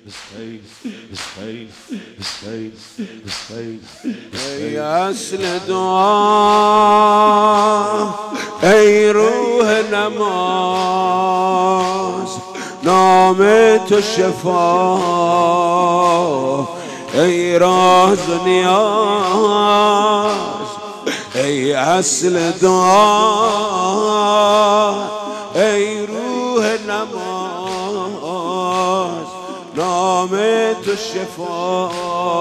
ای اصل دعا ای روح نماز نام تو شفا ای راز و نیاز ای اصل دعا ای روح نماز نام تو شفا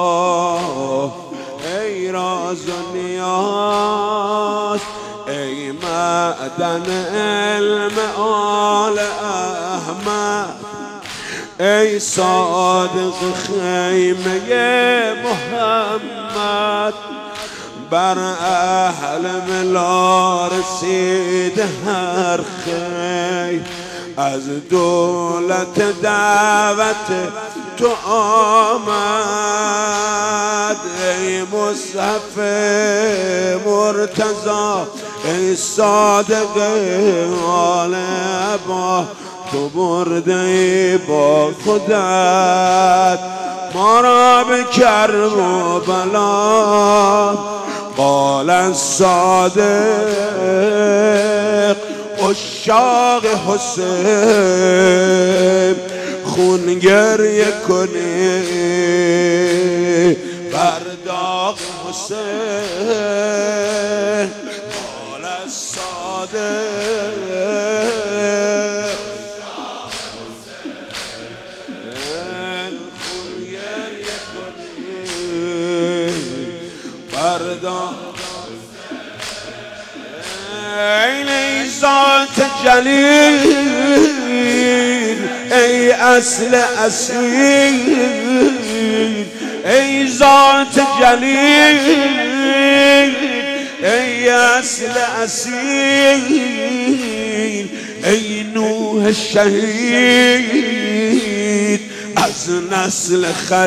ای راز و نیاز ای معدن علم آل احمد ای صادق خیمه محمد بر اهل ملا رسید هر خیر از دولت دعوت تو آمد ای مصحف مرتضی ای صادق آل ابا تو برده با خودت ما را به کرب و بلا قال الصادق عشاق حسین خون گریه کنی بر داغ حسین قال الصادق خون گریه کنی بر داغ ای ذات جلیل ای اصل اصیل ای ذات جلیل ای اصل اصیل ای نوح شهید از نسل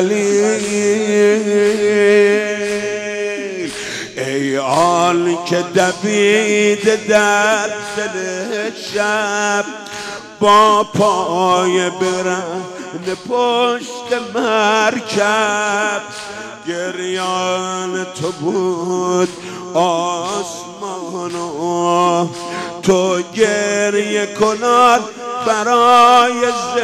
خلیل ای آن که دوید در دل شب با پای برهنه پشت مرکب گریان تو بود آسمان و تو گریه کنان برای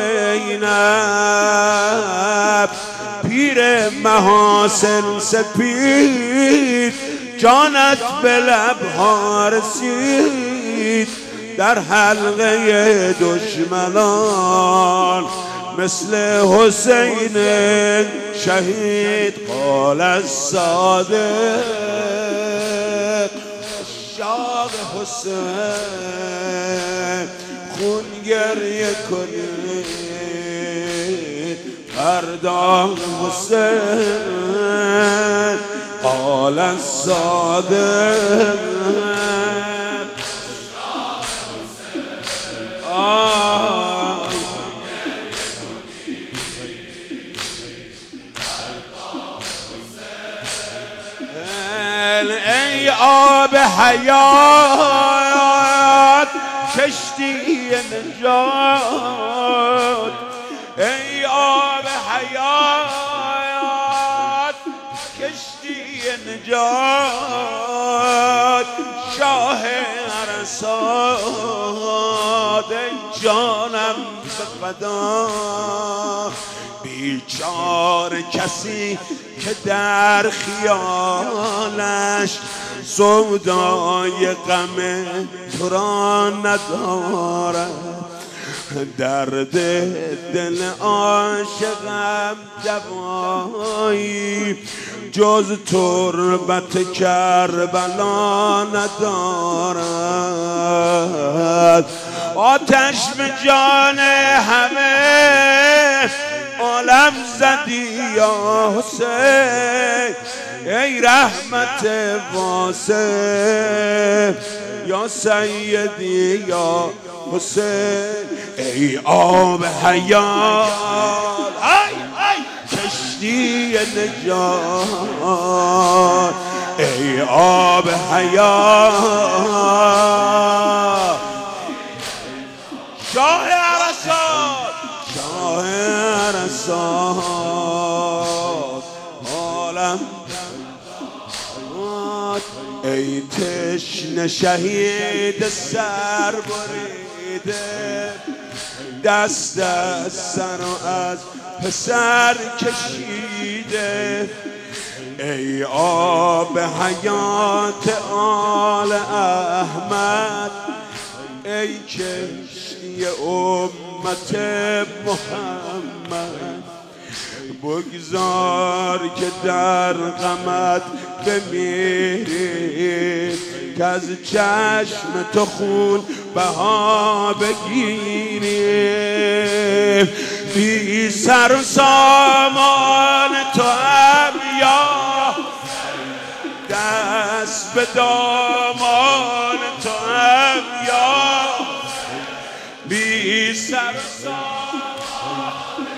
زینب پیر محاسن سپید جانت به لبها رسید در حلقه دشمنان مثل حسین شهید قال الصادق عشاق حسین خون گریه کنید فردا حسین قال الصادق ای آب حیات کشتی نجات ای آب حیات کشتی نجات شاه عرصات ای جانم به فدا بیچار کسی که در خیالش سودای غم تو را ندارد درد دل عاشقم دوایی جز تربت کربلا ندارد آتش به جان همه عالم زدی یا حسین ای رحمت واسع یا سیدی یا حسین ای آب حیات کشتی نجات ای آب حیات شاه عرصات بساط عالم ای تشنه شهید سر بریده دست از سر و از پسر کشیده ای آب حیات آل احمد ای کشتی امت محمد بگذار که در غمت بمیریم که از چشم تو خون بها بگیریم بی سر و سامان تو هم یا دست به دامان تو هم یا بی سر و سامان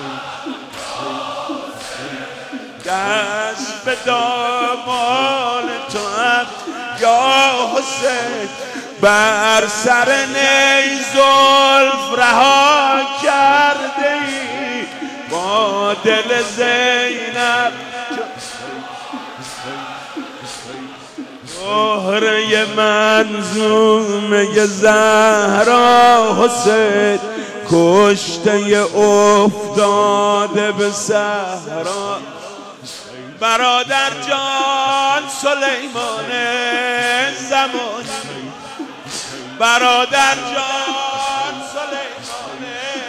دست به دامان تو هم یا حسین بر سر نی زلف رها کرده ای با دل زینب زهره منظومه زهرا حسین کشته افتاده به صحرا برادر جان سلیمان زمانی برادر جان سلیمان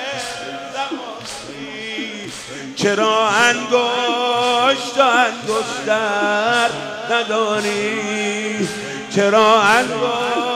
زمانی چرا انگشت و انگشتر نداری چرا انگشت